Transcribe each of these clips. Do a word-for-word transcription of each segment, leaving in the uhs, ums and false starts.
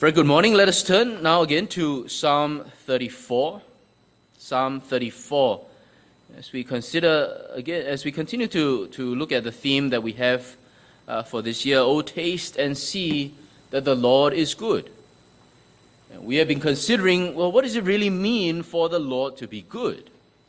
Very good morning. Let us turn now again to Psalm thirty-four. Psalm thirty-four. As we consider again, as we continue to, to look at the theme that we have uh, for this year, "Oh, taste and see that the Lord is good." And we have been considering, well, what does it really mean for the Lord to be good?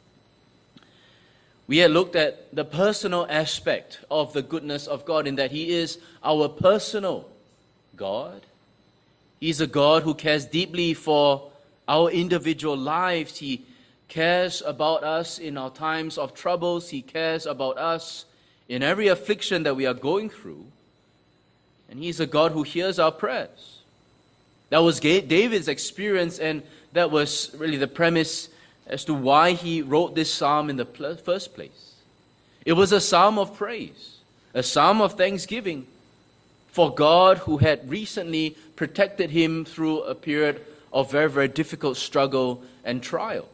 We had looked at the personal aspect of the goodness of God in that He is our personal God. He's a God who cares deeply for our individual lives. He cares about us in our times of troubles. He cares about us in every affliction that we are going through. And He's a God who hears our prayers. That was David's experience, and that was really the premise as to why he wrote this psalm in the first place. It was a psalm of praise, a psalm of thanksgiving for God who had recently protected him through a period of very, very difficult struggle and trial.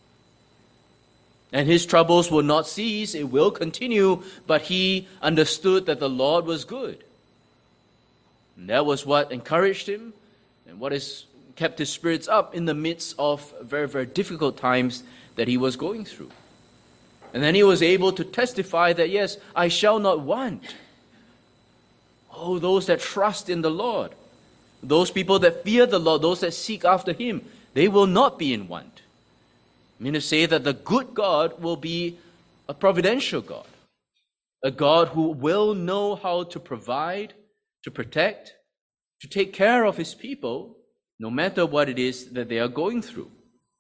And his troubles will not cease, it will continue, but he understood that the Lord was good. And that was what encouraged him and what has kept his spirits up in the midst of very, very difficult times that he was going through. And then he was able to testify that, yes, I shall not want. Oh, those that trust in the Lord, those people that fear the Lord, those that seek after Him, they will not be in want. I mean to say that the good God will be a providential God, a God who will know how to provide, to protect, to take care of His people, no matter what it is that they are going through.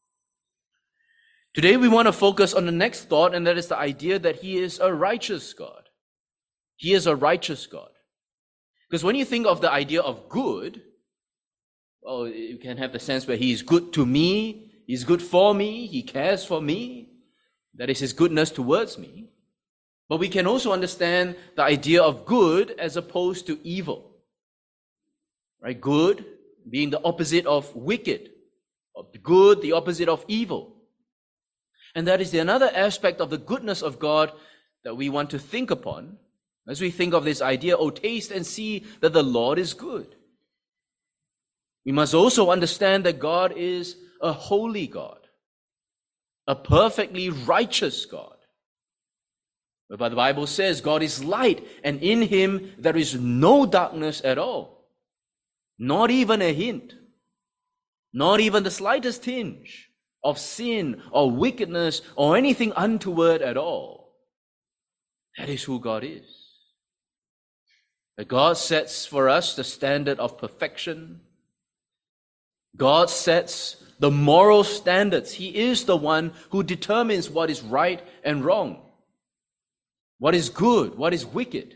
Today we want to focus on the next thought, and that is the idea that He is a righteous God. He is a righteous God. Because when you think of the idea of good, well, you can have the sense where He is good to me, He's good for me, He cares for me. That is His goodness towards me. But we can also understand the idea of good as opposed to evil. Right? Good being the opposite of wicked, of good, the opposite of evil. And that is another aspect of the goodness of God that we want to think upon as we think of this idea, oh, taste and see that the Lord is good. We must also understand that God is a holy God, a perfectly righteous God. But the Bible says God is light, and in Him there is no darkness at all. Not even a hint, not even the slightest tinge of sin or wickedness or anything untoward at all. That is who God is. That God sets for us the standard of perfection. God sets the moral standards. He is the one who determines what is right and wrong, what is good, what is wicked.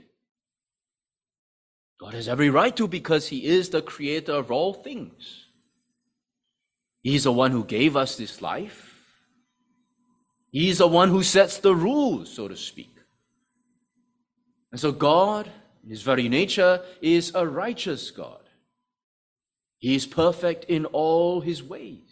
God has every right to, because He is the creator of all things. He is the one who gave us this life. He is the one who sets the rules, so to speak. And so God, in His very nature, is a righteous God. He is perfect in all His ways.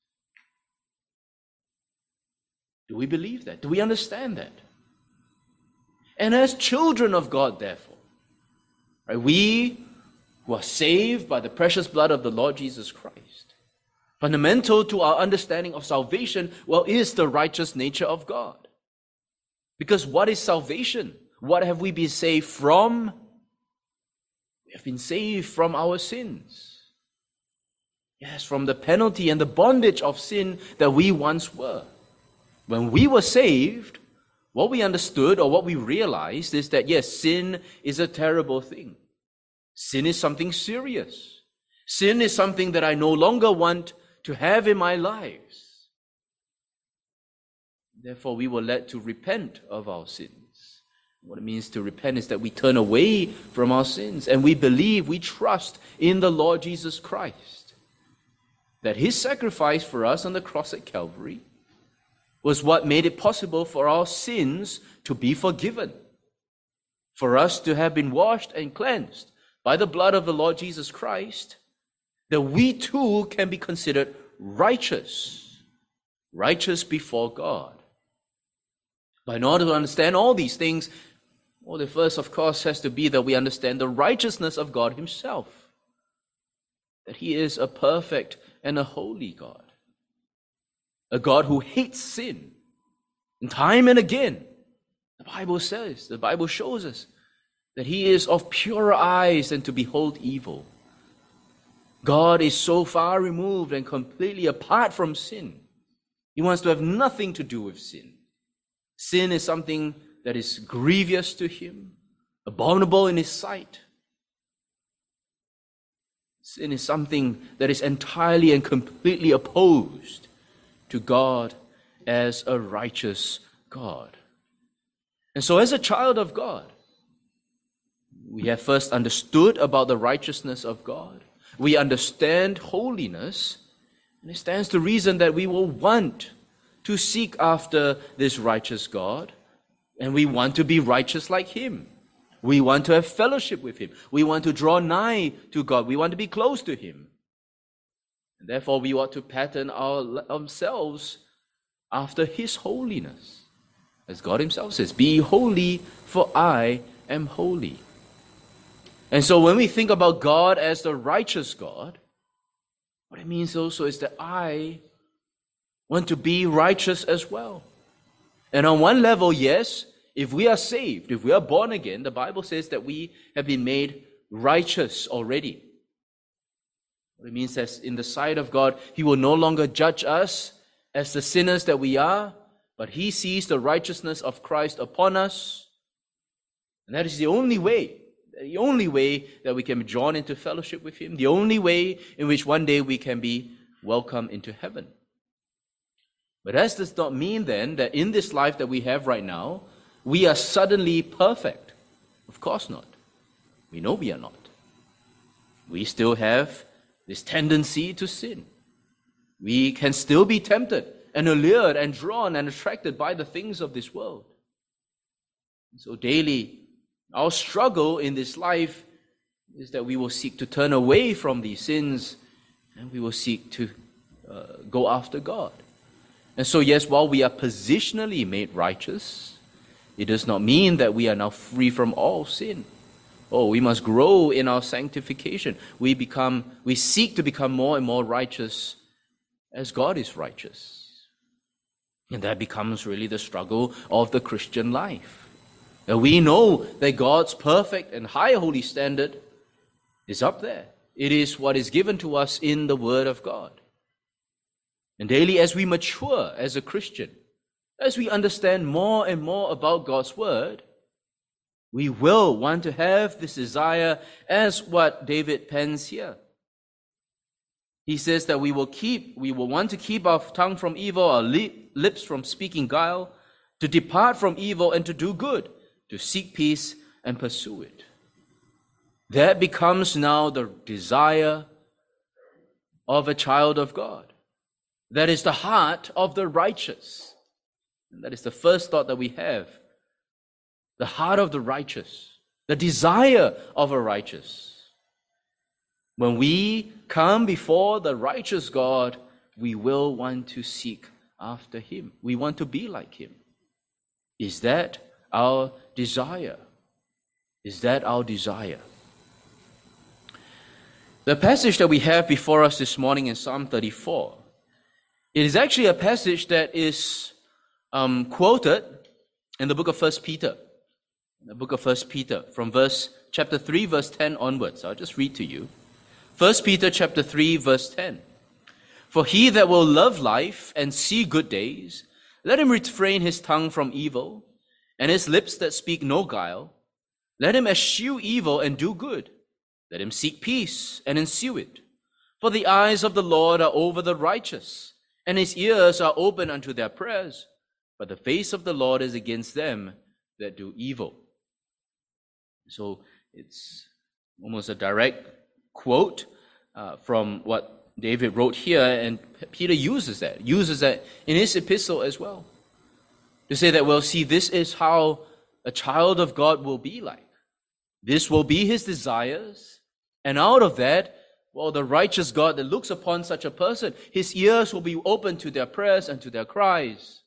Do we believe that? Do we understand that? And as children of God, therefore, right, we who are saved by the precious blood of the Lord Jesus Christ, fundamental to our understanding of salvation, well, is the righteous nature of God. Because what is salvation? What have we been saved from? We have been saved from our sins. Yes, from the penalty and the bondage of sin that we once were. When we were saved, what we understood or what we realized is that, yes, sin is a terrible thing. Sin is something serious. Sin is something that I no longer want to have in my lives. Therefore, we were led to repent of our sins. What it means to repent is that we turn away from our sins and we believe, we trust in the Lord Jesus Christ. That His sacrifice for us on the cross at Calvary was what made it possible for our sins to be forgiven. For us to have been washed and cleansed by the blood of the Lord Jesus Christ, that we too can be considered righteous, righteous before God. But in order to understand all these things, well, the first, of course, has to be that we understand the righteousness of God Himself. that he is a perfect and a holy God. A God who hates sin. And time and again, the Bible says, the Bible shows us that he is of purer eyes than to behold evil. God is so far removed and completely apart from sin. He wants to have nothing to do with sin. Sin is something that is grievous to him, abominable in his sight. Sin is something that is entirely and completely opposed to God as a righteous God. And so as a child of God, we have first understood about the righteousness of God. We understand holiness, and it stands to reason that we will want to seek after this righteous God, and we want to be righteous like him. We want to have fellowship with him. We want to draw nigh to God. We want to be close to him. And therefore, we ought to pattern our, ourselves after his holiness. As God himself says, "Be holy, for I am holy." And so when we think about God as the righteous God, what it means also is that I want to be righteous as well. And on one level, yes, if we are saved, if we are born again, the Bible says that we have been made righteous already. It means that in the sight of God, he will no longer judge us as the sinners that we are, but he sees the righteousness of Christ upon us. And that is the only way, the only way that we can be drawn into fellowship with him, the only way in which one day we can be welcomed into heaven. But that does not mean then that in this life that we have right now, we are suddenly perfect. Of course not. We know we are not. We still have this tendency to sin. We can still be tempted and allured and drawn and attracted by the things of this world. So daily, our struggle in this life is that we will seek to turn away from these sins, and we will seek to uh, go after God. And so yes, while we are positionally made righteous, it does not mean that we are now free from all sin. Oh, we must grow in our sanctification. We become, we seek to become more and more righteous as God is righteous. And that becomes really the struggle of the Christian life. And we know that God's perfect and high holy standard is up there. It is what is given to us in the Word of God. And daily as we mature as a Christian, as we understand more and more about God's Word, we will want to have this desire as what David pens here. He says that we will keep, we will want to keep our tongue from evil, our lips from speaking guile, to depart from evil and to do good, to seek peace and pursue it. That becomes now the desire of a child of God. That is the heart of the righteous. And that is the first thought that we have. The heart of the righteous, the desire of a righteous. When we come before the righteous God, we will want to seek after him. We want to be like him. Is that our desire? Is that our desire? The passage that we have before us this morning in Psalm thirty-four, it is actually a passage that is um, quoted in the book of First Peter. The book of First Peter, from verse chapter three, verse ten onwards. I'll just read to you. First Peter chapter three, verse ten. For he that will love life and see good days, let him refrain his tongue from evil, and his lips that speak no guile. Let him eschew evil and do good. Let him seek peace and ensue it. For the eyes of the Lord are over the righteous, and his ears are open unto their prayers. But the face of the Lord is against them that do evil. So it's almost a direct quote uh, from what David wrote here, and Peter uses that, uses that in his epistle as well. To say that, well, see, this is how a child of God will be like. This will be his desires, and out of that, well, the righteous God that looks upon such a person, his ears will be open to their prayers and to their cries.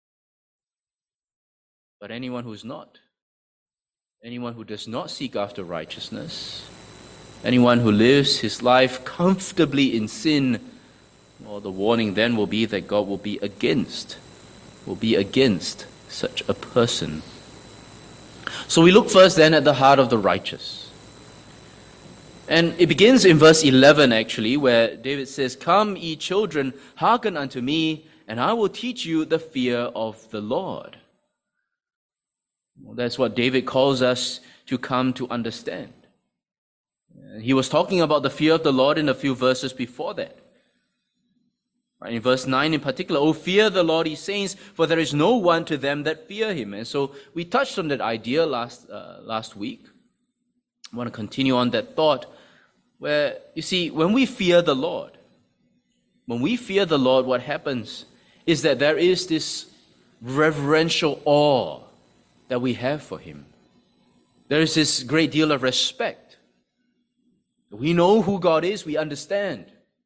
But anyone who is not, anyone who does not seek after righteousness, Anyone who lives his life comfortably in sin, well, the warning then will be that God will be against, will be against such a person. So we look first then at the heart of the righteous. And it begins in verse eleven actually, where David says, "Come, ye children, hearken unto me, and I will teach you the fear of the Lord." Well, that's what David calls us to come to understand. He was talking about the fear of the Lord in a few verses before that. Right, in verse nine in particular, "O fear the Lord, ye saints, for there is no one to them that fear him." And so we touched on that idea last uh, last week. I want to continue on that thought where, you see, when we fear the Lord, when we fear the Lord, what happens is that there is this reverential awe that we have for him. There is this great deal of respect. We know who God is, we understand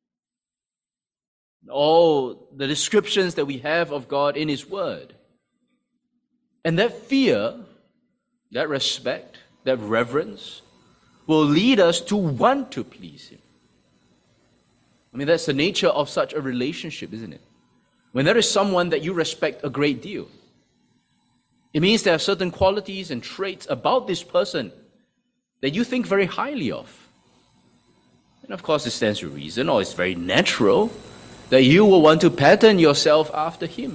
all the descriptions that we have of God in his word. And that fear, that respect, that reverence will lead us to want to please him. I mean, that's the nature of such a relationship, isn't it? When there is someone that you respect a great deal, it means there are certain qualities and traits about this person that you think very highly of. And of course, it stands to reason, or it's very natural, that you will want to pattern yourself after him.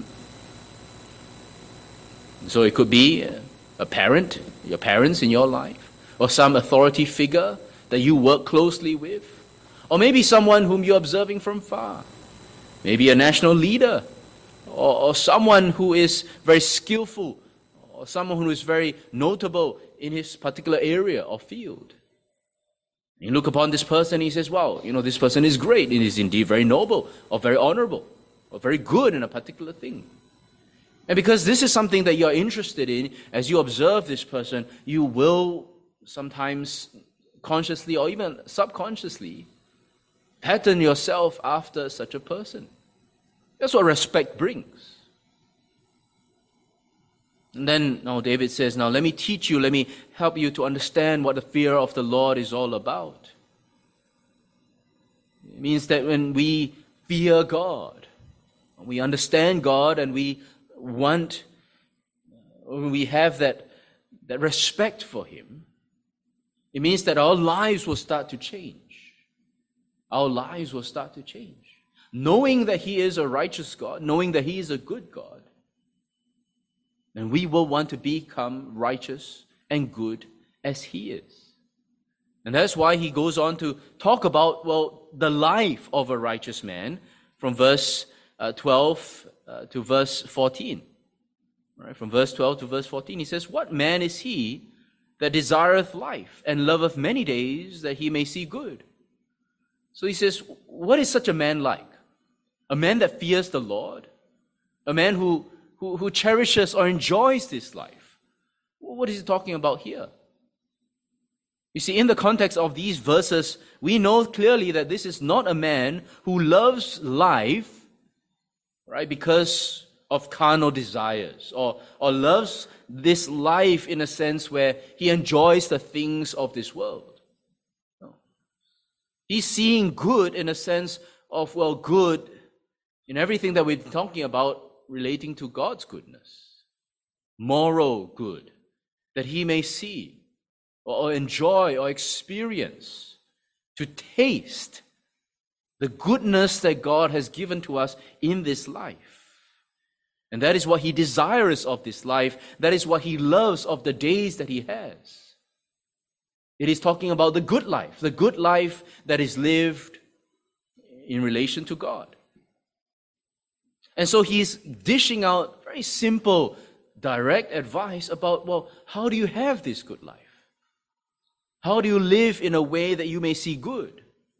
So it could be a parent, your parents in your life, or some authority figure that you work closely with, or maybe someone whom you're observing from far, maybe a national leader, or, or someone who is very skillful, or someone who is very notable in his particular area or field. You look upon this person, he says, wow, you know, this person is great, and is indeed very noble, or very honorable, or very good in a particular thing. And because this is something that you're interested in, as you observe this person, you will sometimes consciously or even subconsciously pattern yourself after such a person. That's what respect brings. And then now David says, now let me teach you, let me help you to understand what the fear of the Lord is all about. It means that when we fear God, we understand God, and we want, when we have that, that respect for him, it means that our lives will start to change. Our lives will start to change. Knowing that he is a righteous God, knowing that he is a good God, and we will want to become righteous and good as he is. And that's why he goes on to talk about, well, the life of a righteous man from verse uh, twelve uh, to verse fourteen. Right? From verse twelve to verse fourteen, he says, "What man is he that desireth life and loveth many days that he may see good?" So he says, what is such a man like? A man that fears the Lord? A man who Who, who cherishes or enjoys this life. What is he talking about here? You see, in the context of these verses, we know clearly that this is not a man who loves life, right, because of carnal desires, or, or loves this life in a sense where he enjoys the things of this world. No. He's seeing good in a sense of, well, good in everything that we're talking about relating to God's goodness, moral good, that he may see or enjoy or experience, to taste the goodness that God has given to us in this life. And that is what he desires of this life. That is what he loves of the days that he has. It is talking about the good life, the good life that is lived in relation to God. And so he's dishing out very simple, direct advice about, well, how do you have this good life? How do you live in a way that you may see good?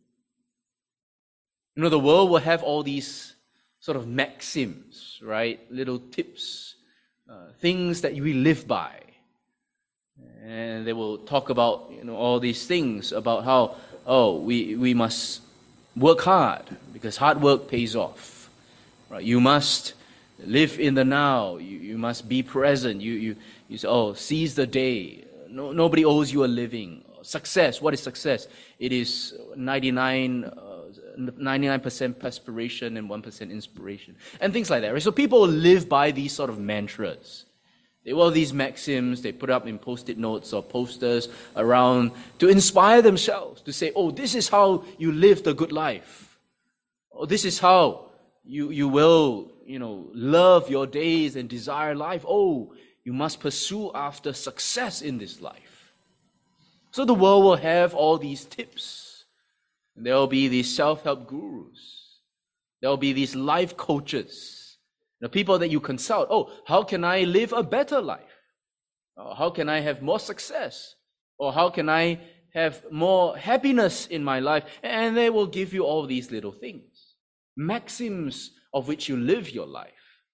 You know, the world will have all these sort of maxims, right? Little tips, uh, things that we live by. And they will talk about, you know, all these things about how, oh, we, we must work hard because hard work pays off. Right? You must live in the now. You, you must be present. You, you, you say, oh, seize the day. No, nobody owes you a living. success. What is success? It is ninety-nine, uh, ninety-nine percent perspiration and one percent inspiration. And things like that. Right? So people live by these sort of mantras. They will have these maxims, they put up in post-it notes or posters around to inspire themselves, to say, oh, this is how you live the good life. Oh, this is how you, you will, you know, love your days and desire life. Oh, you must pursue after success in this life. So the world will have all these tips. There will be these self-help gurus. There will be these life coaches. The people that you consult, oh, how can I live a better life? Or how can I have more success? Or how can I have more happiness in my life? And they will give you all these little things, maxims of which you live your life.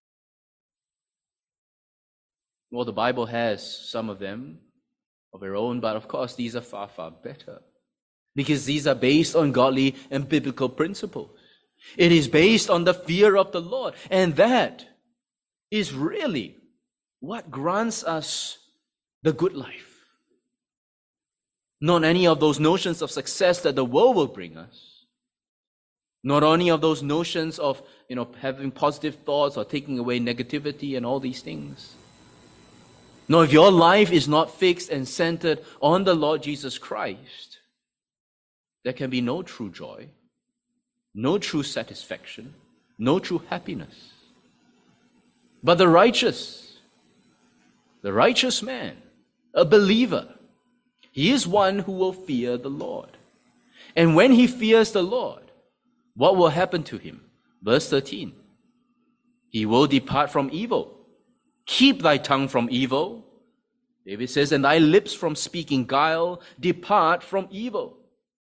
Well, the Bible has some of them of their own, but of course these are far, far better. Because these are based on godly and biblical principles. It is based on the fear of the Lord. And that is really what grants us the good life. Not any of those notions of success that the world will bring us. Not only of those notions of, you know, having positive thoughts or taking away negativity and all these things. No, if your life is not fixed and centered on the Lord Jesus Christ, there can be no true joy, no true satisfaction, no true happiness. But the righteous, the righteous man, a believer, he is one who will fear the Lord. And when he fears the Lord, what will happen to him? Verse thirteen. He will depart from evil. Keep thy tongue from evil. David says, and thy lips from speaking guile. Depart from evil.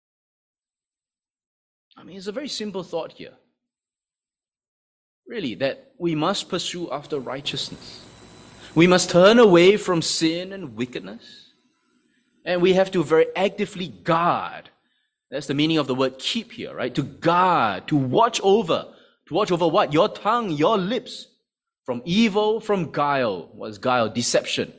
I mean, it's a very simple thought here. Really, that we must pursue after righteousness. We must turn away from sin and wickedness. And we have to very actively guard. That's the meaning of the word keep here, right? To guard, to watch over. To watch over what? Your tongue, your lips. From evil, from guile. What is guile? Deception.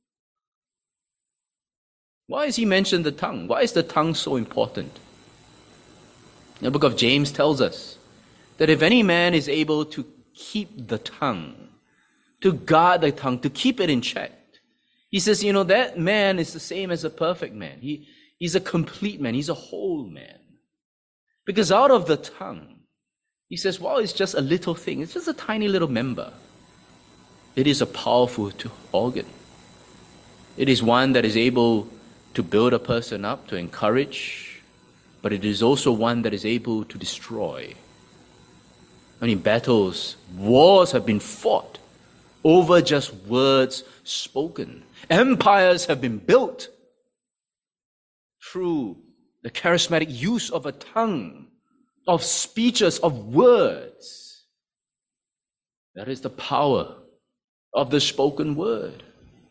Why has he mentioned the tongue? Why is the tongue so important? The book of James tells us that if any man is able to keep the tongue, to guard the tongue, to keep it in check, he says, you know, that man is the same as a perfect man. He, he's a complete man. He's a whole man. Because out of the tongue, he says, well, it's just a little thing. It's just a tiny little member. It is a powerful organ. It is one that is able to build a person up, to encourage, but it is also one that is able to destroy. I mean, battles, wars have been fought over just words spoken. Empires have been built through the charismatic use of a tongue, of speeches, of words. That is the power of the spoken word.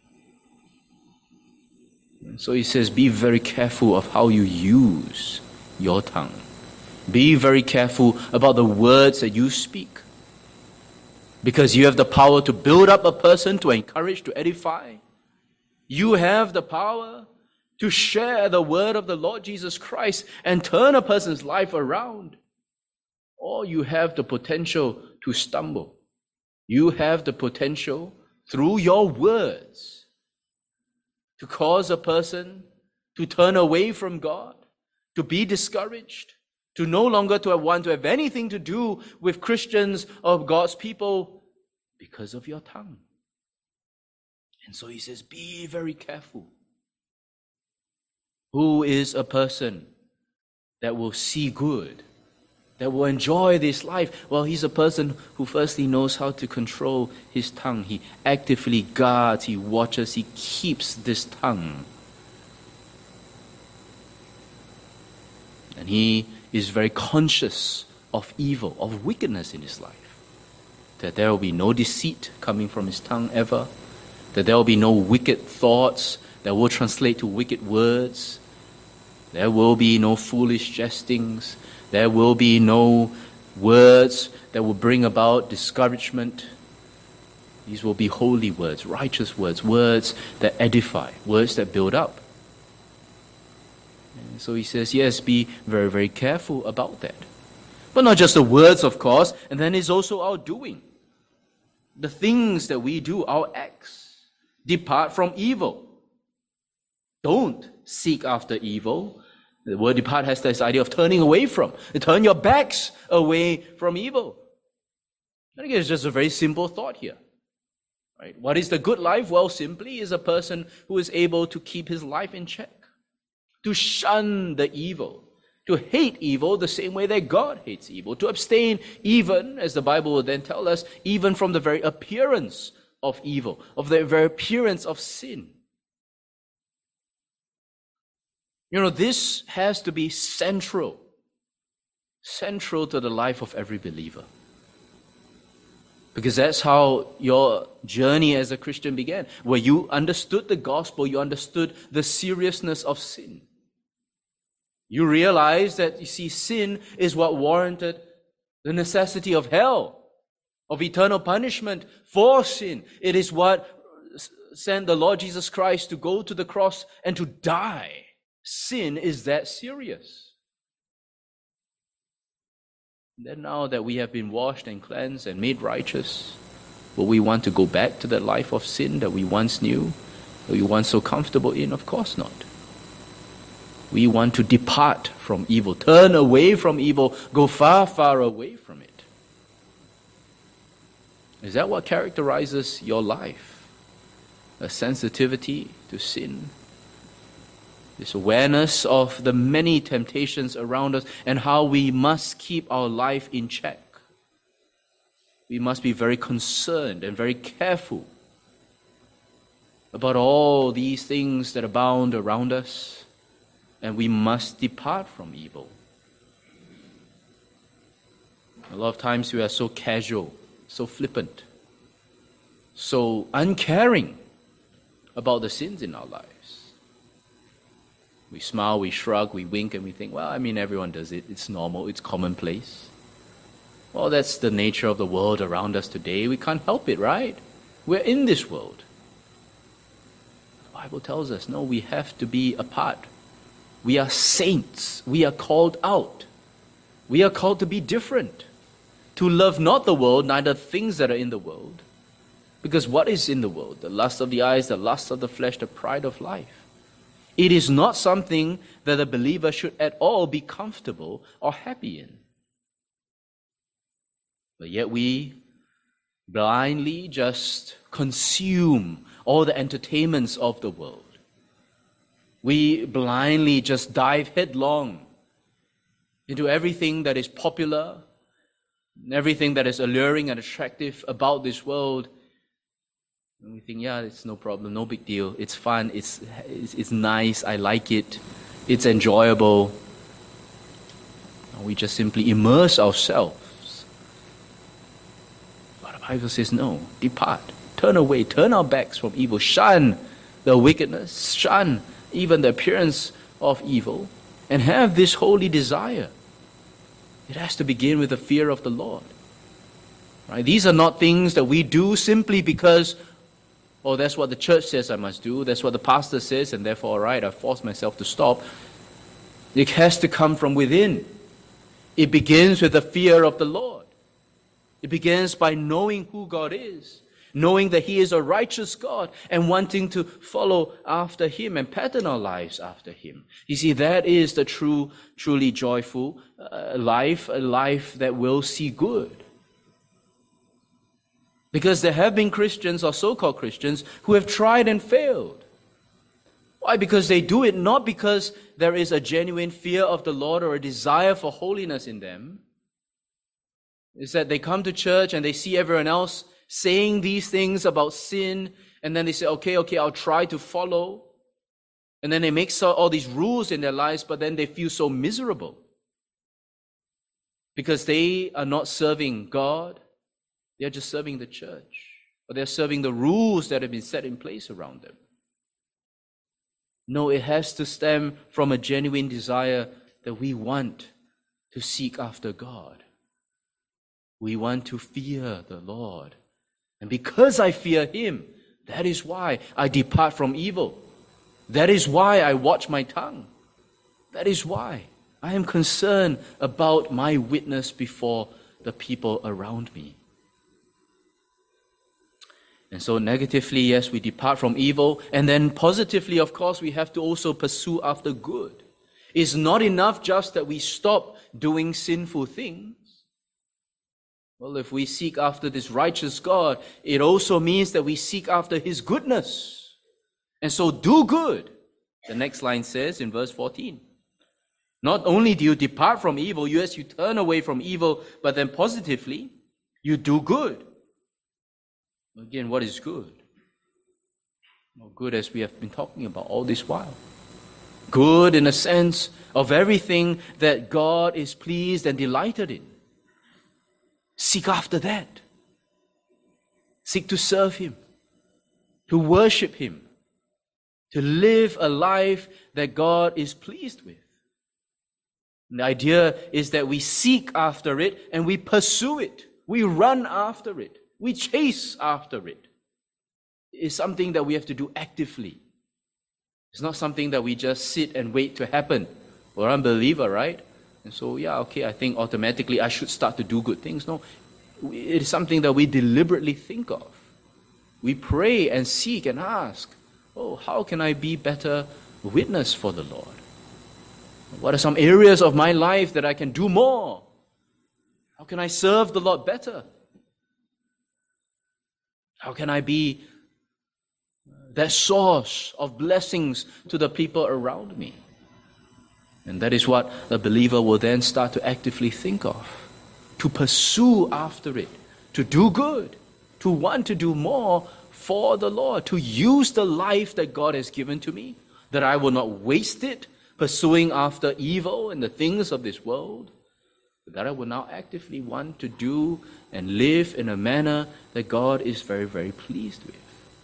And so he says, be very careful of how you use your tongue. Be very careful about the words that you speak. Because you have the power to build up a person, to encourage, to edify. You have the power to share the word of the Lord Jesus Christ and turn a person's life around. Or you have the potential to stumble. You have the potential through your words to cause a person to turn away from God, to be discouraged, to no longer to want to have anything to do with Christians or God's people because of your tongue. And so he says, be very careful. Who is a person that will see good, that will enjoy this life? Well, he's a person who firstly knows how to control his tongue. He actively guards, he watches, he keeps this tongue. And he is very conscious of evil, of wickedness in his life. That there will be no deceit coming from his tongue ever. That there will be no wicked thoughts that will translate to wicked words. There will be no foolish jestings. There will be no words that will bring about discouragement. These will be holy words, righteous words, words that edify, words that build up. So he says, yes, be very, very careful about that. But not just the words, of course, and then it's also our doing. The things that we do, our acts. Depart from evil. Don't seek after evil. The word depart has this idea of turning away from. Turn your backs away from evil. And again, it's just a very simple thought here. Right? What is the good life? Well, simply is a person who is able to keep his life in check. To shun the evil. To hate evil the same way that God hates evil. To abstain even, as the Bible will then tell us, even from the very appearance of evil, of the very appearance of sin. You know, this has to be central, central to the life of every believer. Because that's how your journey as a Christian began, where you understood the gospel, you understood the seriousness of sin. You realize that, you see, sin is what warranted the necessity of hell, of eternal punishment for sin. It is what sent the Lord Jesus Christ to go to the cross and to die. Sin is that serious. And then now that we have been washed and cleansed and made righteous, will we want to go back to that life of sin that we once knew, that we once so comfortable in? Of course not. We want to depart from evil, turn away from evil, go far, far away from it. Is that what characterizes your life? A sensitivity to sin? This awareness of the many temptations around us and how we must keep our life in check. We must be very concerned and very careful about all these things that abound around us. And we must depart from evil. A lot of times we are so casual, so flippant, so uncaring about the sins in our lives. We smile, we shrug, we wink, and we think, well, I mean, everyone does it. It's normal, it's commonplace. Well, that's the nature of the world around us today. We can't help it, right? We're in this world. The Bible tells us, no, we have to be apart. We are saints. We are called out. We are called to be different. To love not the world, neither things that are in the world. Because what is in the world? The lust of the eyes, the lust of the flesh, the pride of life. It is not something that a believer should at all be comfortable or happy in. But yet we blindly just consume all the entertainments of the world. We blindly just dive headlong into everything that is popular, everything that is alluring and attractive about this world. And we think, yeah, it's no problem, no big deal. It's fun, it's, it's, it's nice, I like it, it's enjoyable. And we just simply immerse ourselves. But the Bible says, no, depart, turn away, turn our backs from evil, shun the wickedness, shun even the appearance of evil, and have this holy desire. It has to begin with the fear of the Lord. Right? These are not things that we do simply because, oh, that's what the church says I must do, that's what the pastor says, and therefore, all right, I force myself to stop. It has to come from within. It begins with the fear of the Lord. It begins by knowing who God is, knowing that He is a righteous God and wanting to follow after Him and pattern our lives after Him. You see, that is the true, truly joyful uh, life, a life that will see good. Because there have been Christians or so-called Christians who have tried and failed. Why? Because they do it not because there is a genuine fear of the Lord or a desire for holiness in them. It's that they come to church and they see everyone else saying these things about sin, and then they say, okay, okay, I'll try to follow. And then they make so, all these rules in their lives, but then they feel so miserable. Because they are not serving God, they are just serving the church. Or they're serving the rules that have been set in place around them. No, it has to stem from a genuine desire that we want to seek after God. We want to fear the Lord. And because I fear Him, that is why I depart from evil. That is why I watch my tongue. That is why I am concerned about my witness before the people around me. And so negatively, yes, we depart from evil. And then positively, of course, we have to also pursue after good. It's not enough just that we stop doing sinful things. Well, if we seek after this righteous God, it also means that we seek after His goodness. And so do good. The next line says in verse fourteen, not only do you depart from evil, yes, you turn away from evil, but then positively, you do good. Again, what is good? Well, good as we have been talking about all this while. Good in a sense of everything that God is pleased and delighted in. Seek after that. Seek to serve Him, to worship Him, to live a life that God is pleased with. And the idea is that we seek after it and we pursue it. We run after it. We chase after it. It's something that we have to do actively. It's not something that we just sit and wait to happen. We're unbeliever, right? And so, yeah, okay, I think automatically I should start to do good things. No, it is something that we deliberately think of. We pray and seek and ask, oh, how can I be better witness for the Lord? What are some areas of my life that I can do more? How can I serve the Lord better? How can I be that source of blessings to the people around me? And that is what the believer will then start to actively think of, to pursue after it, to do good, to want to do more for the Lord, to use the life that God has given to me, that I will not waste it pursuing after evil and the things of this world, but that I will now actively want to do and live in a manner that God is very, very pleased with.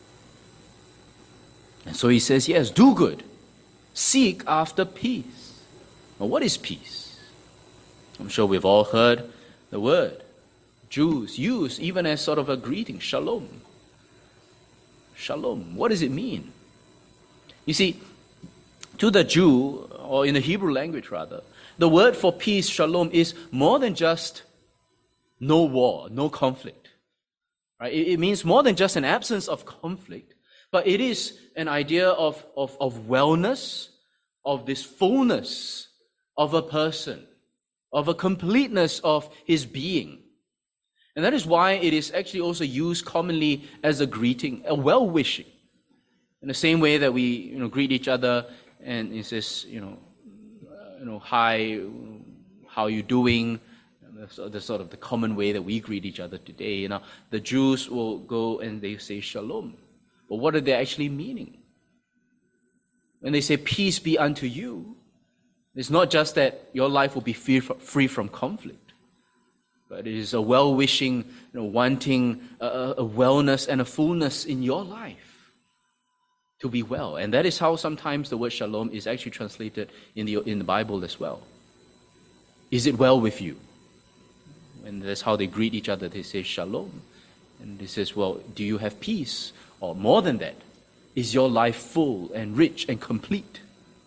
And so he says, yes, do good. Seek after peace. Now, what is peace? I'm sure we've all heard the word. Jews use even as sort of a greeting, shalom. Shalom. What does it mean? You see, to the Jew, or in the Hebrew language rather, the word for peace, shalom, is more than just no war, no conflict. Right? It, it means more than just an absence of conflict, but it is an idea of, of, of wellness, of this fullness of a person, of a completeness of his being. And that is why it is actually also used commonly as a greeting, a well-wishing. In the same way that we, you know, greet each other and it says, you know, uh, you know, hi, how are you doing? That's the sort of the common way that we greet each other today. You know, the Jews will go and they say shalom. But what are they actually meaning? When they say peace be unto you, it's not just that your life will be free from, free from conflict, but it is a well-wishing, you know, wanting a, a wellness and a fullness in your life to be well. And that is how sometimes the word shalom is actually translated in the, in the Bible as well. Is it well with you? And that's how they greet each other. They say shalom. And they says, well, do you have peace? Or more than that, is your life full and rich and complete?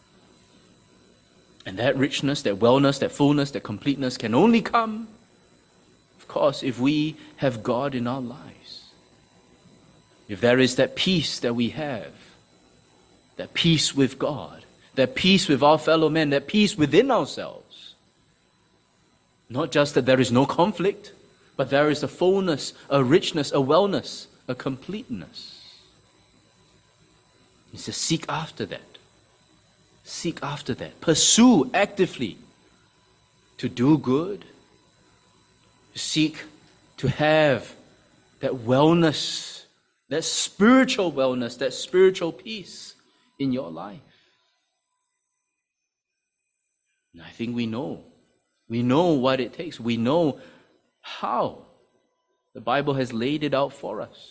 And that richness, that wellness, that fullness, that completeness can only come, of course, if we have God in our lives. If there is that peace that we have, that peace with God, that peace with our fellow men, that peace within ourselves. Not just that there is no conflict, but there is a fullness, a richness, a wellness, a completeness. He says, seek after that. Seek after that. Pursue actively to do good. Seek to have that wellness, that spiritual wellness, that spiritual peace in your life. And I think we know. We know what it takes. We know how. The Bible has laid it out for us.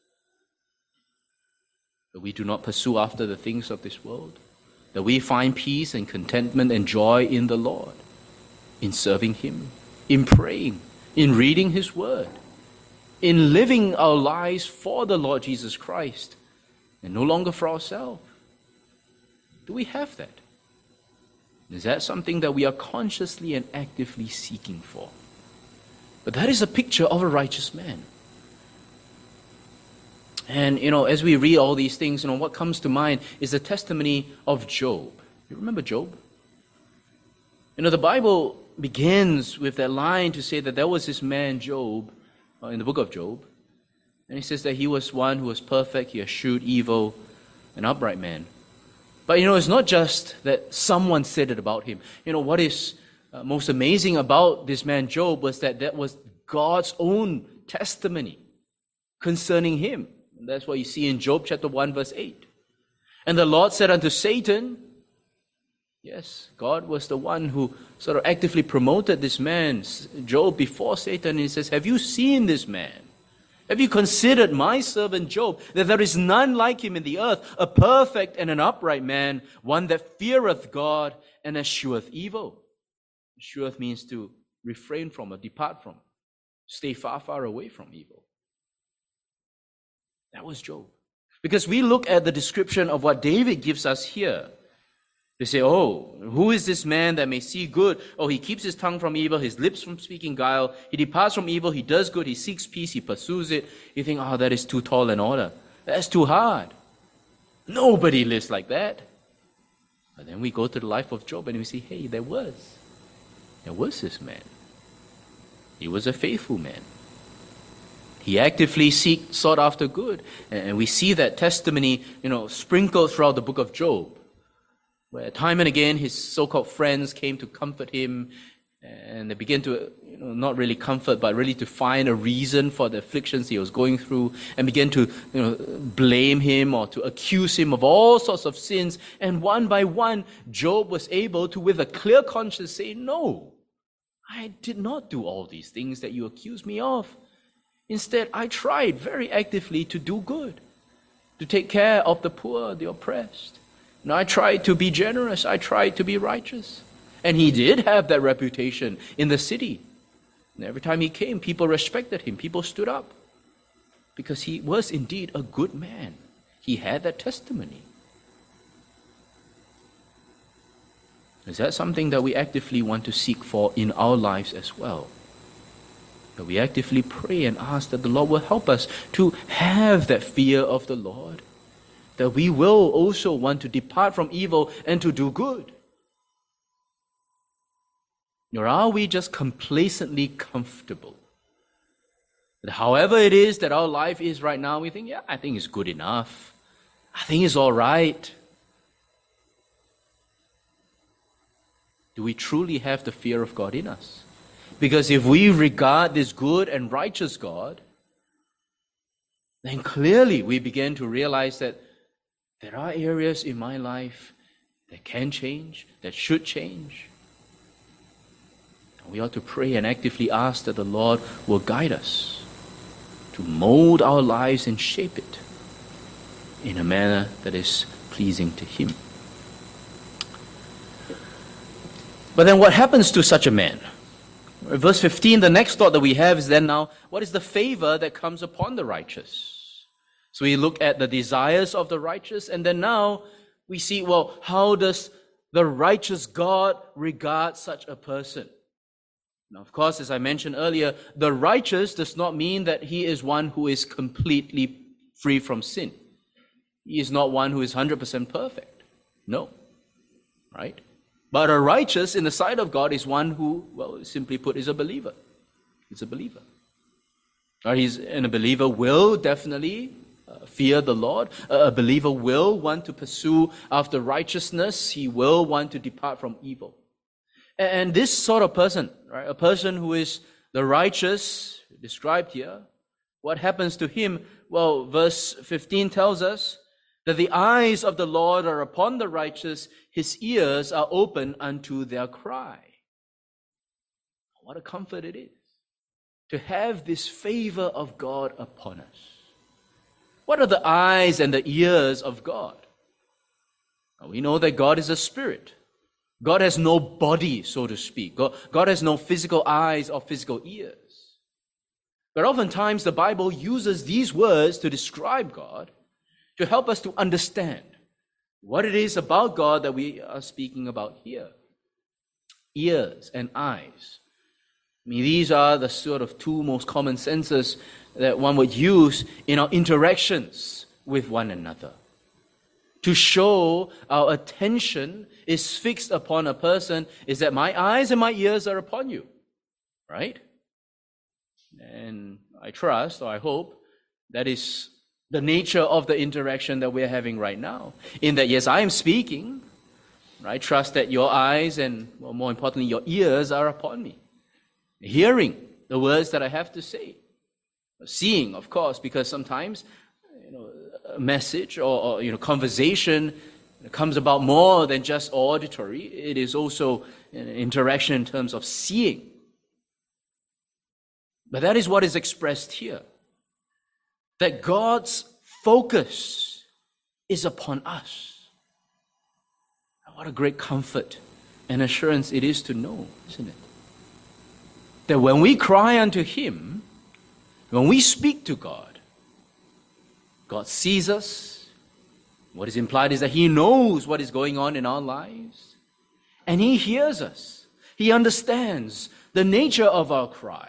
That we do not pursue after the things of this world. That we find peace and contentment and joy in the Lord, in serving Him, in praying, in reading His Word, in living our lives for the Lord Jesus Christ, and no longer for ourselves. Do we have that? Is that something that we are consciously and actively seeking for? But that is a picture of a righteous man. And, you know, as we read all these things, you know, what comes to mind is the testimony of Job. You remember Job? You know, the Bible begins with that line to say that there was this man, Job, uh, in the book of Job. And he says that he was one who was perfect, he eschewed evil, an upright man. But, you know, it's not just that someone said it about him. You know, what is uh, most amazing about this man, Job, was that that was God's own testimony concerning him. And that's what you see in Job chapter one, verse eight. And the Lord said unto Satan, yes, God was the one who sort of actively promoted this man, Job, before Satan. And he says, have you seen this man? Have you considered my servant Job, that there is none like him in the earth, a perfect and an upright man, one that feareth God and escheweth evil? Escheweth means to refrain from or depart from, stay far, far away from evil. That was Job. Because we look at the description of what David gives us here. They say, oh, who is this man that may see good? Oh, he keeps his tongue from evil, his lips from speaking guile. He departs from evil, he does good, he seeks peace, he pursues it. You think, oh, that is too tall an order. That's too hard. Nobody lives like that. But then we go to the life of Job and we see, hey, there was. There was this man. He was a faithful man. He actively seek, sought after good. And we see that testimony, you know, sprinkled throughout the book of Job, where time and again his so-called friends came to comfort him, and they began to, you know, not really comfort, but really to find a reason for the afflictions he was going through, and began to, you know, blame him or to accuse him of all sorts of sins. And one by one, Job was able to, with a clear conscience, say, no, I did not do all these things that you accuse me of. Instead, I tried very actively to do good, to take care of the poor, the oppressed. And I tried to be generous. I tried to be righteous. And he did have that reputation in the city. And every time he came, people respected him. People stood up. Because he was indeed a good man. He had that testimony. Is that something that we actively want to seek for in our lives as well? That we actively pray and ask that the Lord will help us to have that fear of the Lord. That we will also want to depart from evil and to do good? Or are we just complacently comfortable? That however it is that our life is right now, we think, yeah, I think it's good enough. I think it's all right. Do we truly have the fear of God in us? Because if we regard this good and righteous God, then clearly we begin to realize that there are areas in my life that can change, that should change. We ought to pray and actively ask that the Lord will guide us to mold our lives and shape it in a manner that is pleasing to Him. But then what happens to such a man? Verse fifteen, the next thought that we have is then now, what is the favor that comes upon the righteous? So we look at the desires of the righteous, and then now we see, well, how does the righteous God regard such a person? Now, of course, as I mentioned earlier, the righteous does not mean that he is one who is completely free from sin. He is not one who is one hundred percent perfect. No. Right? But a righteous in the sight of God is one who, well, simply put, is a believer. He's a believer. Or he's, and a believer will definitely uh, fear the Lord. A believer will want to pursue after righteousness. He will want to depart from evil. And this sort of person, right, a person who is the righteous, described here, what happens to him? Well, verse fifteen tells us that the eyes of the Lord are upon the righteous, his ears are open unto their cry. What a comfort it is to have this favor of God upon us. What are the eyes and the ears of God? Now, we know that God is a spirit. God has no body, so to speak. God, God has no physical eyes or physical ears. But oftentimes the Bible uses these words to describe God, to help us to understand what it is about God that we are speaking about here. ears, and eyes. I mean, these are the sort of two most common senses that one would use in our interactions with one another. To show our attention is fixed upon a person is that my eyes and my ears are upon you, right? And I trust, or I hope, that is the nature of the interaction that we're having right now. In that, yes, I am speaking, right? Trust that your eyes and, well, more importantly, your ears are upon me. Hearing the words that I have to say. Seeing, of course, because sometimes, you know, a message or, or you know, conversation comes about more than just auditory. It is also an interaction in terms of seeing. But that is what is expressed here. That God's focus is upon us. What a great comfort and assurance it is to know, isn't it? That when we cry unto Him, when we speak to God, God sees us. What is implied is that He knows what is going on in our lives. And He hears us. He understands the nature of our cry.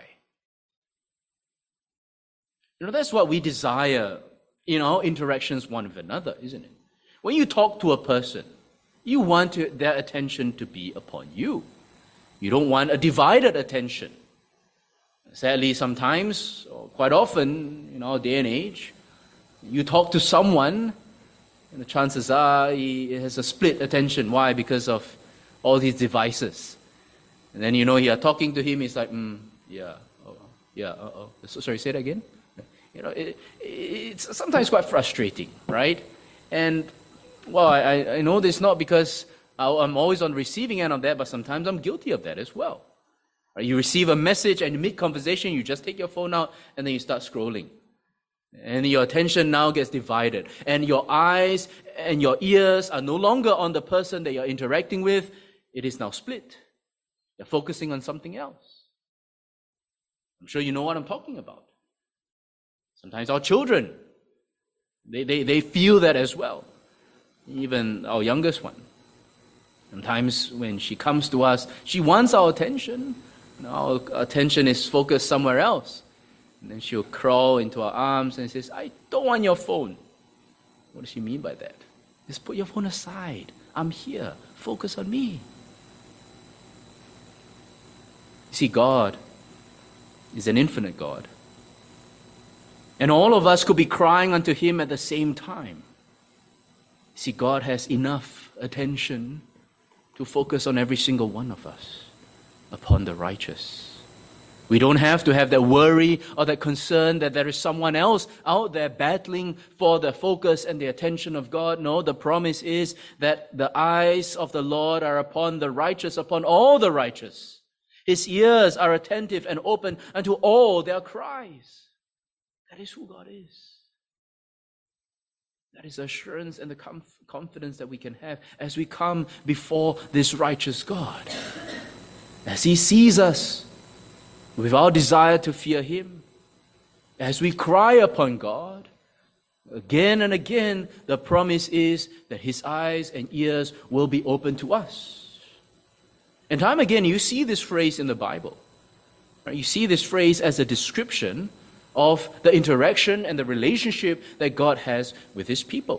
You know, that's what we desire in our interactions one with another, isn't it? When you talk to a person, you want to, their attention to be upon you. You don't want a divided attention. Sadly, sometimes, or quite often in our day and age, you talk to someone, and the chances are he has a split attention. Why? Because of all these devices. And then you know you are talking to him, he's like, mm, yeah, oh, yeah, uh-oh. So, sorry, say that again? You know, it, it's sometimes quite frustrating, right? And, well, I, I know this not because I'm always on the receiving end of that, but sometimes I'm guilty of that as well. You receive a message and mid-conversation, you just take your phone out and then you start scrolling. And your attention now gets divided. And your eyes and your ears are no longer on the person that you're interacting with. It is now split. You're focusing on something else. I'm sure you know what I'm talking about. Sometimes our children, they, they, they feel that as well. Even our youngest one. Sometimes when she comes to us, she wants our attention. Our attention is focused somewhere else. And then she'll crawl into our arms and says, I don't want your phone. What does she mean by that? Just put your phone aside. I'm here. Focus on me. You see, God is an infinite God. And all of us could be crying unto Him at the same time. You see, God has enough attention to focus on every single one of us, upon the righteous. We don't have to have that worry or that concern that there is someone else out there battling for the focus and the attention of God. No, the promise is that the eyes of the Lord are upon the righteous, upon all the righteous. His ears are attentive and open unto all their cries. That is who God is. That is the assurance and the comf- confidence that we can have as we come before this righteous God. As He sees us with our desire to fear Him, as we cry upon God, again and again, the promise is that His eyes and ears will be open to us. And time again, you see this phrase in the Bible. Right? You see this phrase as a description of the interaction and the relationship that God has with His people.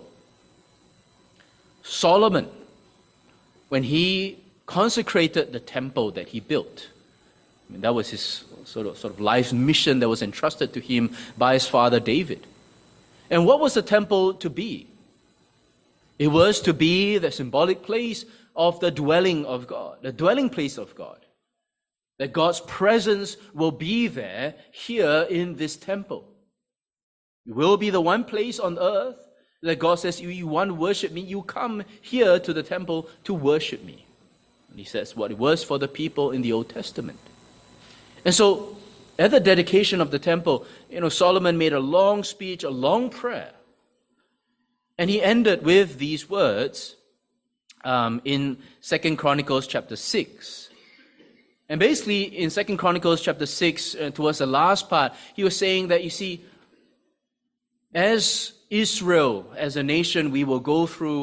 Solomon, when he consecrated the temple that he built, I mean, that was his sort of, sort of life's mission that was entrusted to him by his father David. And what was the temple to be? It was to be the symbolic place of the dwelling of God, the dwelling place of God. That God's presence will be there here in this temple. It will be the one place on earth that God says, you, you want to worship me, you come here to the temple to worship me. And He says what it was for the people in the Old Testament. And so, at the dedication of the temple, you know, Solomon made a long speech, a long prayer. And he ended with these words um, in Second Chronicles chapter six. And basically, in Second Chronicles chapter six, uh, towards the last part, he was saying that, you see, as Israel, as a nation, we will go through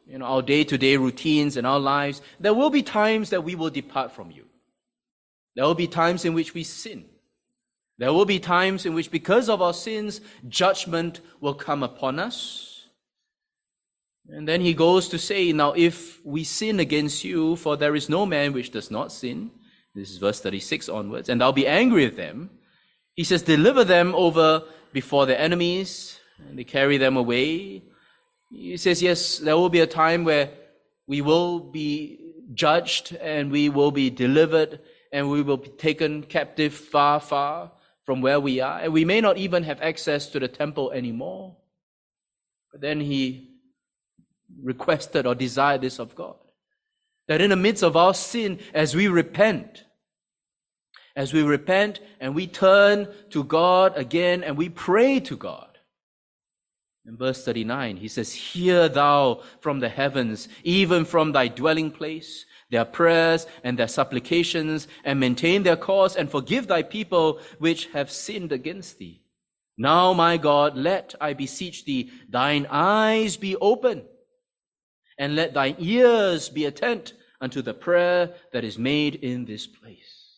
you know, our day-to-day routines and our lives, there will be times that we will depart from you. There will be times in which we sin. There will be times in which, because of our sins, judgment will come upon us. And then he goes to say, now if we sin against you, for there is no man which does not sin, this is verse thirty-six onwards, and I'll be angry with them. He says, deliver them over before their enemies, and they carry them away. He says, yes, there will be a time where we will be judged and we will be delivered and we will be taken captive far, far from where we are. And we may not even have access to the temple anymore. But then he requested or desired this of God, that in the midst of our sin, as we repent, as we repent and we turn to God again and we pray to God. In verse thirty-nine, he says, hear thou from the heavens, even from thy dwelling place, their prayers and their supplications, and maintain their cause, and forgive thy people which have sinned against thee. Now, my God, let, I beseech thee, thine eyes be open, and let thine ears be attent unto the prayer that is made in this place.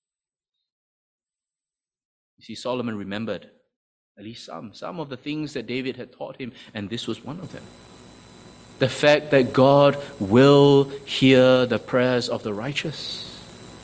You see, Solomon remembered at least some, some of the things that David had taught him, and this was one of them. The fact that God will hear the prayers of the righteous.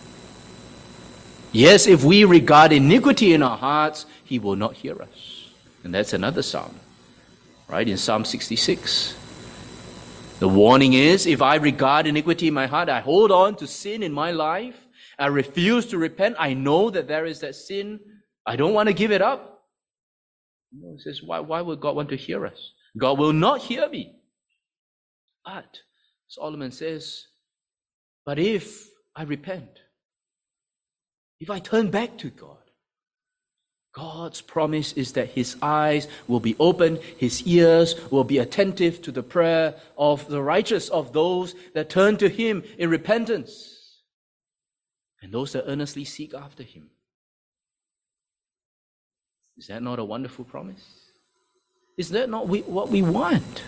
Yes, if we regard iniquity in our hearts, he will not hear us. And that's another psalm, right? In Psalm sixty-six. The warning is, if I regard iniquity in my heart, I hold on to sin in my life, I refuse to repent, I know that there is that sin, I don't want to give it up. He says, why, why would God want to hear us? God will not hear me. But, Solomon says, but if I repent, if I turn back to God, God's promise is that his eyes will be open, his ears will be attentive to the prayer of the righteous, of those that turn to him in repentance, and those that earnestly seek after him. Is that not a wonderful promise? Is that not we, what we want?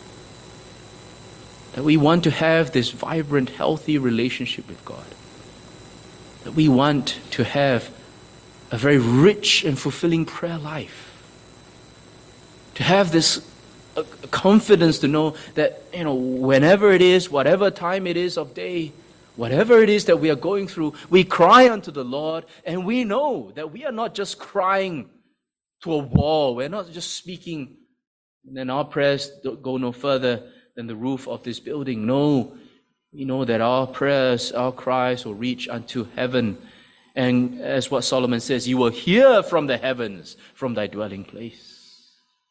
That we want to have this vibrant, healthy relationship with God. That we want to have a very rich and fulfilling prayer life. To have this uh, confidence to know that, you know, whenever it is, whatever time it is of day, whatever it is that we are going through, we cry unto the Lord, and we know that we are not just crying to a wall. We're not just speaking, and then our prayers don't go no further than the roof of this building. No, we know that our prayers, our cries will reach unto heaven. And as what Solomon says, you will hear from the heavens, from thy dwelling place.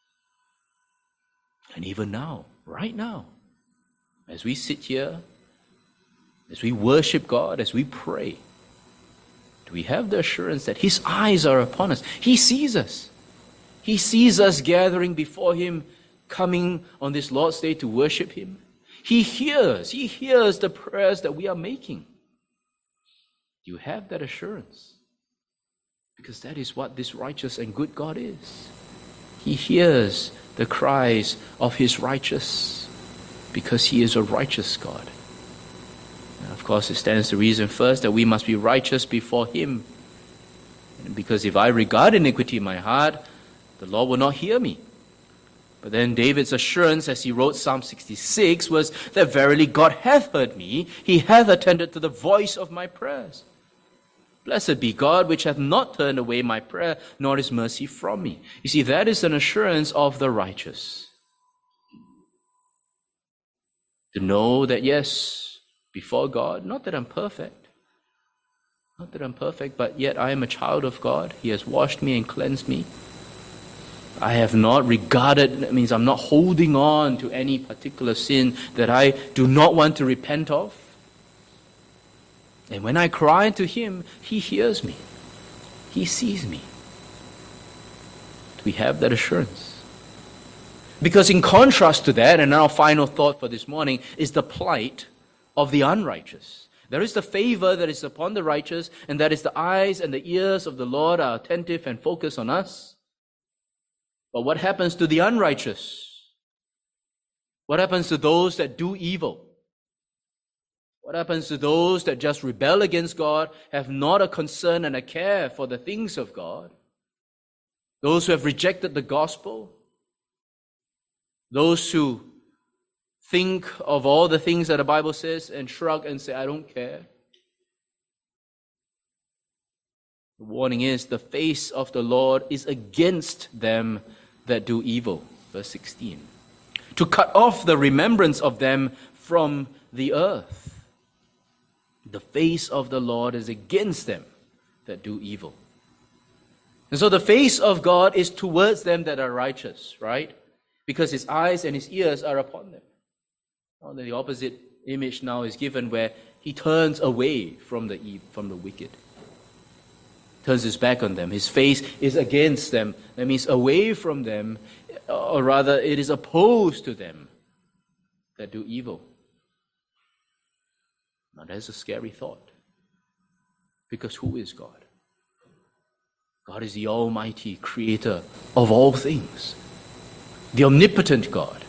And even now, right now, as we sit here, as we worship God, as we pray, do we have the assurance that his eyes are upon us? He sees us. He sees us gathering before him, coming on this Lord's Day to worship him. He hears, he hears the prayers that we are making. You have that assurance, because that is what this righteous and good God is. He hears the cries of his righteous, because he is a righteous God. And of course, it stands to reason first that we must be righteous before him. And because if I regard iniquity in my heart, the Lord will not hear me. But then David's assurance as he wrote Psalm sixty-six was that verily God hath heard me, he hath attended to the voice of my prayers. Blessed be God, which hath not turned away my prayer, nor his mercy from me. You see, that is an assurance of the righteous. To know that, yes, before God, not that I'm perfect, not that I'm perfect, but yet I am a child of God. He has washed me and cleansed me. I have not regarded, that means I'm not holding on to any particular sin that I do not want to repent of. And when I cry to him, he hears me. He sees me. We have that assurance. Because in contrast to that, and our final thought for this morning, is the plight of the unrighteous. There is the favor that is upon the righteous, and that is the eyes and the ears of the Lord are attentive and focused on us. But what happens to the unrighteous? What happens to those that do evil? What happens to those that just rebel against God, have not a concern and a care for the things of God? Those who have rejected the gospel? Those who think of all the things that the Bible says and shrug and say, I don't care? The warning is, the face of the Lord is against them that do evil. Verse sixteen. To cut off the remembrance of them from the earth. The face of the Lord is against them that do evil. And so the face of God is towards them that are righteous, right? Because his eyes and his ears are upon them. Now, the opposite image now is given where he turns away from the evil, from the wicked. Turns his back on them. His face is against them. That means away from them, or rather it is opposed to them that do evil. Now that's a scary thought. Because who is God? God is the Almighty Creator of all things. The omnipotent God.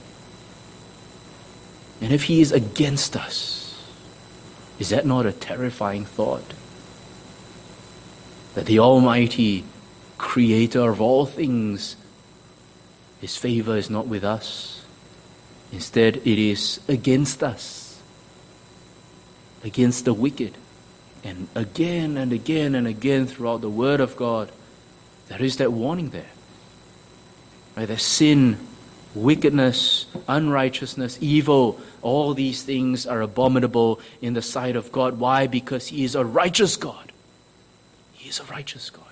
And if he is against us, is that not a terrifying thought? That the Almighty Creator of all things, his favor is not with us. Instead, it is against us. Against the wicked. And again and again and again throughout the Word of God, there is that warning there. Right? That sin, wickedness, unrighteousness, evil, all these things are abominable in the sight of God. Why? Because he is a righteous God. He is a righteous God.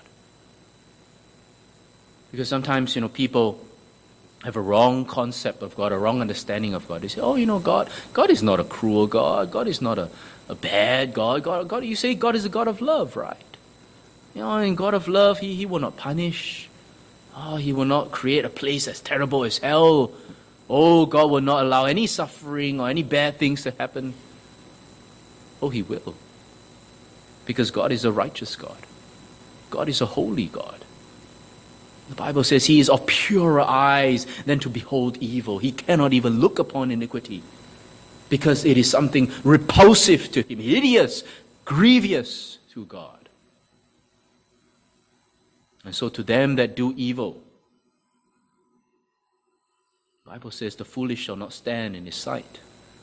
Because sometimes, you know, people have a wrong concept of God, a wrong understanding of God. They say, oh, you know, God, God is not a cruel God. God is not a, a bad God. God. God. You say God is a God of love, right? You know, in God of love, he, he will not punish. Oh, he will not create a place as terrible as hell. Oh, God will not allow any suffering or any bad things to happen. Oh, he will. Because God is a righteous God. God is a holy God. The Bible says he is of purer eyes than to behold evil. He cannot even look upon iniquity because it is something repulsive to him, hideous, grievous to God. And so to them that do evil, the Bible says the foolish shall not stand in his sight.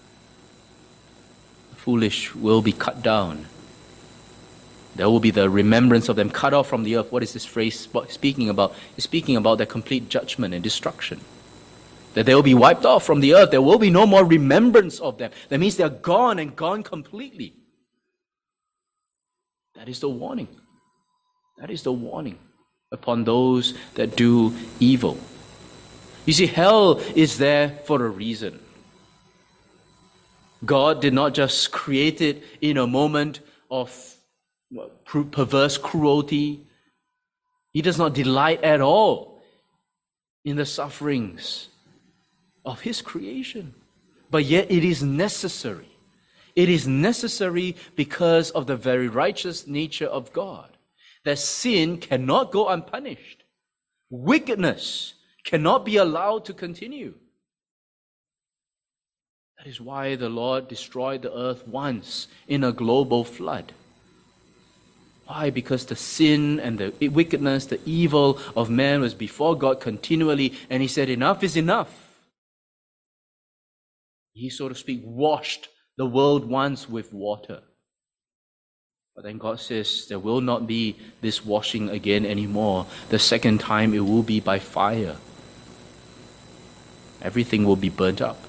The foolish will be cut down. There will be the remembrance of them cut off from the earth. What is this phrase speaking about? It's speaking about their complete judgment and destruction. That they will be wiped off from the earth. There will be no more remembrance of them. That means they are gone and gone completely. That is the warning. That is the warning upon those that do evil. You see, hell is there for a reason. God did not just create it in a moment of perverse cruelty. He does not delight at all in the sufferings of his creation. But yet it is necessary. It is necessary because of the very righteous nature of God. That sin cannot go unpunished. Wickedness cannot be allowed to continue. That is why the Lord destroyed the earth once in a global flood. Why? Because the sin and the wickedness, the evil of man was before God continually, and he said, enough is enough. He, so to speak, washed the world once with water. But then God says there will not be this washing again anymore. The second time it will be by fire. Everything will be burnt up.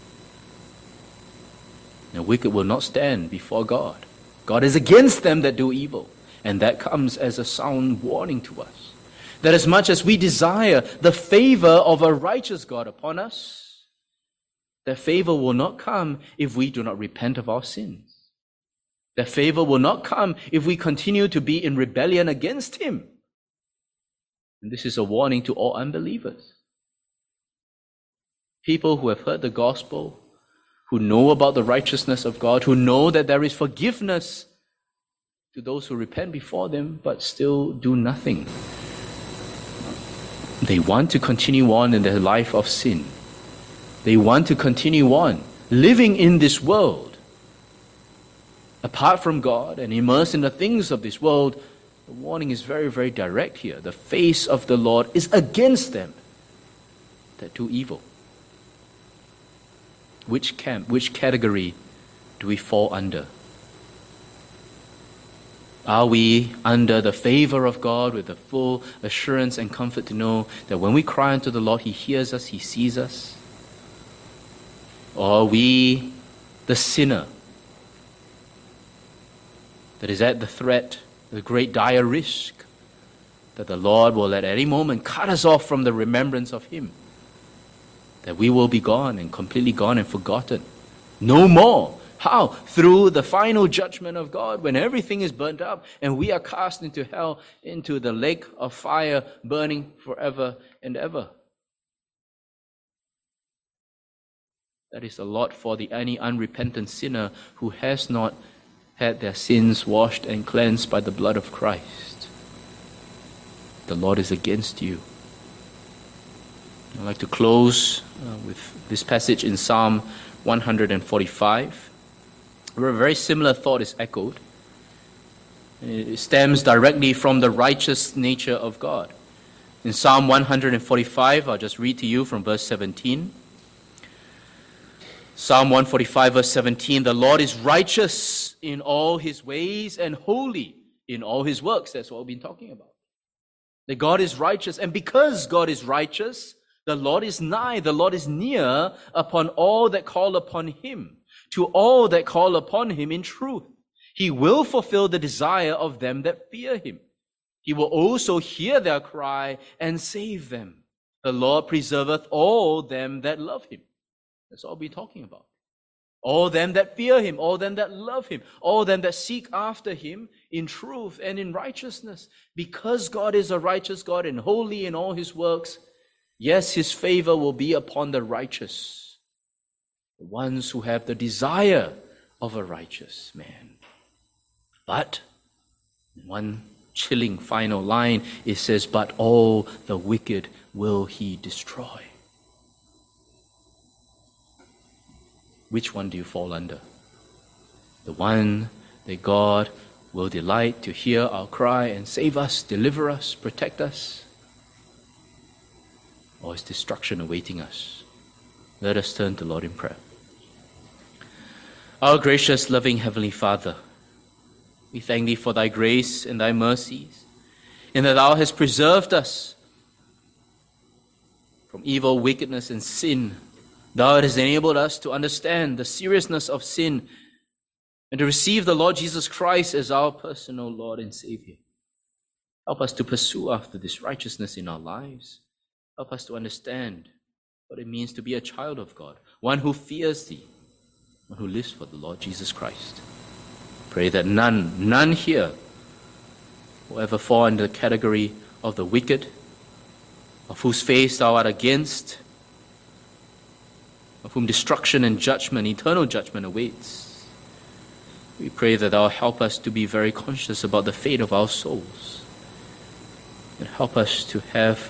The wicked will not stand before God. God is against them that do evil. And that comes as a sound warning to us. That as much as we desire the favor of a righteous God upon us, that favor will not come if we do not repent of our sins. That favor will not come if we continue to be in rebellion against him. And this is a warning to all unbelievers. People who have heard the gospel, who know about the righteousness of God, who know that there is forgiveness to those who repent before them, but still do nothing. They want to continue on in their life of sin. They want to continue on living in this world, apart from God and immersed in the things of this world. The warning is very, very direct here. The face of the Lord is against them that do evil. Which camp, which category do we fall under? Are we under the favor of God with the full assurance and comfort to know that when we cry unto the Lord, He hears us, He sees us? Or are we the sinner that is at the threat, the great dire risk that the Lord will at any moment cut us off from the remembrance of Him? That we will be gone and completely gone and forgotten. No more. How? Through the final judgment of God, when everything is burnt up and we are cast into hell, into the lake of fire burning forever and ever. That is a lot for the any unrepentant sinner who has not had their sins washed and cleansed by the blood of Christ. The Lord is against you. I'd like to close uh, with this passage in Psalm one forty-five, where a very similar thought is echoed. It stems directly from the righteous nature of God. In Psalm one forty-five, I'll just read to you from verse seventeen. Psalm one forty-five, verse seventeen, the Lord is righteous in all His ways and holy in all His works. That's what we've been talking about. That God is righteous, and because God is righteous, the Lord is nigh, the Lord is near upon all that call upon Him, to all that call upon Him in truth. He will fulfill the desire of them that fear Him. He will also hear their cry and save them. The Lord preserveth all them that love Him. That's all we're talking about. All them that fear Him, all them that love Him, all them that seek after Him in truth and in righteousness. Because God is a righteous God and holy in all His works, yes, His favor will be upon the righteous, the ones who have the desire of a righteous man. But, in one chilling final line, it says, but all the wicked will He destroy. Which one do you fall under? The one that God will delight to hear our cry and save us, deliver us, protect us? Or is destruction awaiting us? Let us turn to the Lord in prayer. Our gracious, loving Heavenly Father, we thank Thee for Thy grace and Thy mercies, in that Thou hast preserved us from evil, wickedness, and sin. Thou hast enabled us to understand the seriousness of sin and to receive the Lord Jesus Christ as our personal Lord and Savior. Help us to pursue after this righteousness in our lives. Help us to understand what it means to be a child of God, one who fears Thee, one who lives for the Lord Jesus Christ. Pray that none, none here will ever fall into the category of the wicked, of whose face Thou art against, of whom destruction and judgment, eternal judgment awaits. We pray that Thou help us to be very conscious about the fate of our souls, and help us to have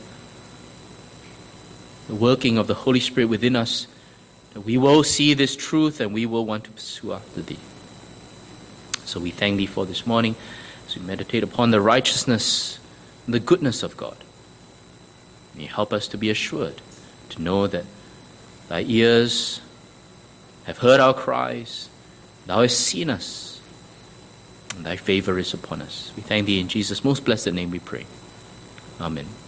the working of the Holy Spirit within us, that we will see this truth and we will want to pursue after Thee. So we thank Thee for this morning as we meditate upon the righteousness and the goodness of God. May you help us to be assured, to know that Thy ears have heard our cries, Thou hast seen us, and Thy favor is upon us. We thank Thee in Jesus' most blessed name we pray. Amen.